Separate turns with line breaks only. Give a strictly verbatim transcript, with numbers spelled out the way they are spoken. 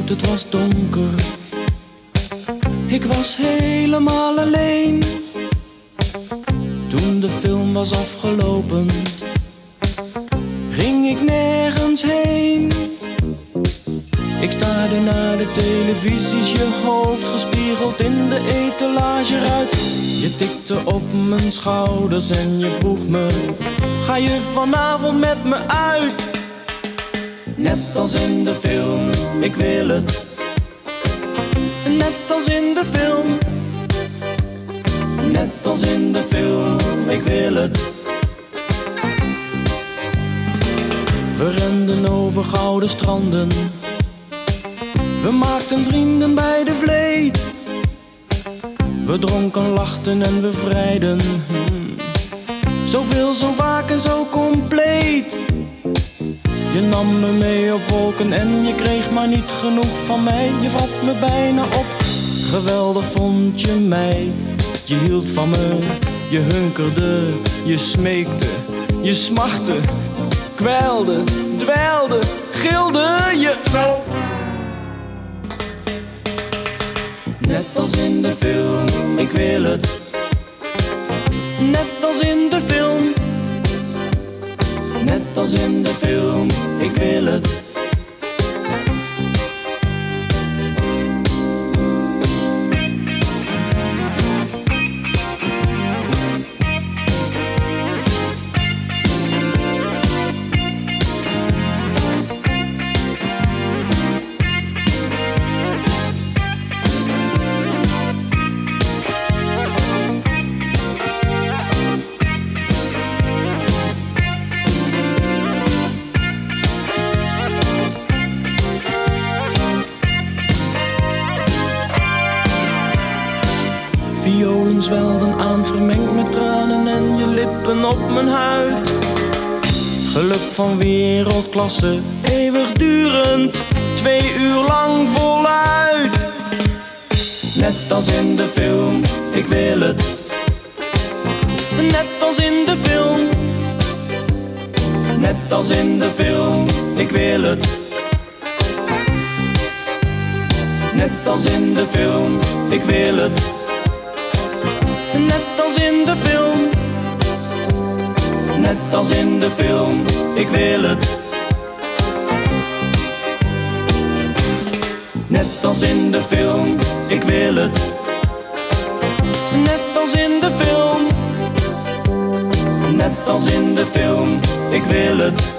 het was donker. Ik was helemaal alleen. Toen de film was afgelopen, ging ik nergens heen. Ik staarde naar de televisies, je hoofd gespiegeld in de etalageruit. Je tikte op mijn schouders en je vroeg me: ga je vanavond met me uit? Net als in de film, ik wil het. Net als in de film. Net als in de film, ik wil het. We renden over gouden stranden. We maakten vrienden bij de vleet. We dronken, lachten en we vrijden. hmm. Zoveel, zo vaak en zo compleet. Je nam me mee op wolken en je kreeg maar niet genoeg van mij. Je vat me bijna op, geweldig vond je mij. Je hield van me, je hunkerde, je smeekte, je smachtte, kwijlde, dweilde, gilde je. Net als in de film, ik wil het. Net als in de film. Net als in de film, ik wil het. Violen zwelden aan, vermengd met tranen en je lippen op mijn huid. Geluk van wereldklasse, eeuwigdurend, twee uur lang voluit. Net als in de film, ik wil het. Net als in de film. Net als in de film, ik wil het. Net als in de film, ik wil het. Net als in de film. Net als in de film, ik wil het. Net als in de film, ik wil het. Net als in de film. Net als in de film, ik wil het.